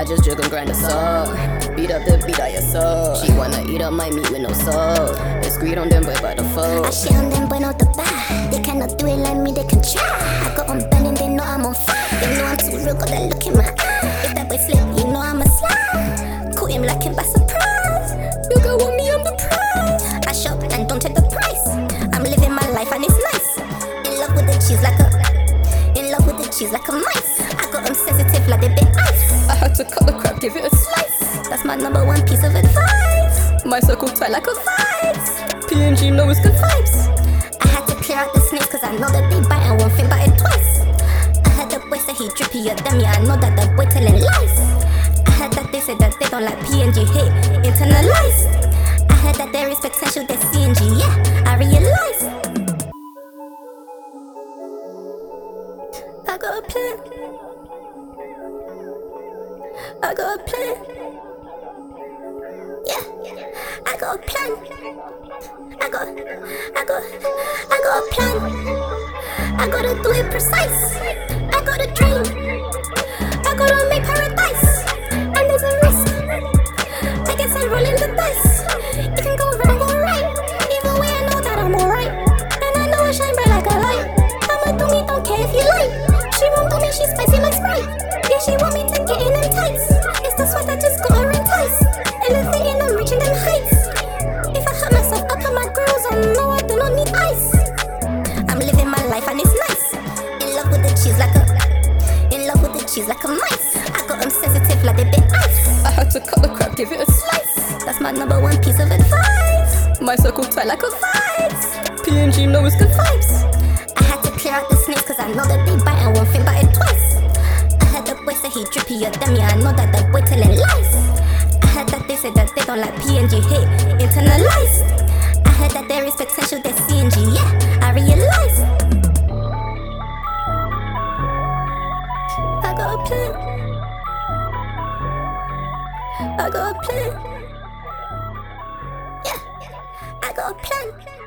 just drug and grind the salt. Beat up the beat I assault. She wanna eat up my meat with no salt. It's greed on them boy by default. I shit on them boy no the bad. They cannot do it like me, they can try. I go on burning, they know I'm on fire. They know I'm too real, got that look in my eye. If that boy slip, you know I'm a slide. Caught him like him by surprise. You girl want me, I'm the prize. I shop and don't check the price. I'm living my life and it's nice. In love with the cheese like a mice. I got them sensitive like they bit ice. I had to cut the crap, give it a slice. That's my number one piece of advice. My circle tight like a Vibes. PNG know it's good vibes. I had to clear out the snakes cause I know that they bite and won't think about it twice. I heard the boy say he drippier than me, I know that the boy telling lies. I heard that they say that they don't like PNG, hate internalize. I heard that there is potential, there's CNG, yeah, I realize. I got a plan. I got a plan. Yeah, I got a plan. I got a plan. I gotta do it precise. I gotta dream. I gotta make paradise. And there's a risk. I guess I'm rolling the dice. It can go wrong or right. Either way, I know that I'm alright. And I know I shine bright like a light. I'ma do me, don't care if you like. She won't do me, she's spicy like Sprite. Yeah, she want me to get in them tights. It's the sweat that just got her enticed. Elevating, I'm reaching them heights. If I hurt myself, I put my girls on. No, I do not need ice. I'm living my life and it's nice. In love with the cheese like a mice. I got them sensitive like they bit ice. I had to cut the crap, give it a slice. That's my number one piece of advice. My circle tight like a Vibes. PNG know it's good vibes. I had to clear out the snakes cause I know that they bite and won't think about it twice. I heard the boy say he drippier than me, I know that the boy telling lies. I heard that they say that they don't like PNG, hate internalize. I heard that there is potential, there's CNG, yeah, I realize. I got a plan. I got a plan. Yeah, I got a plan.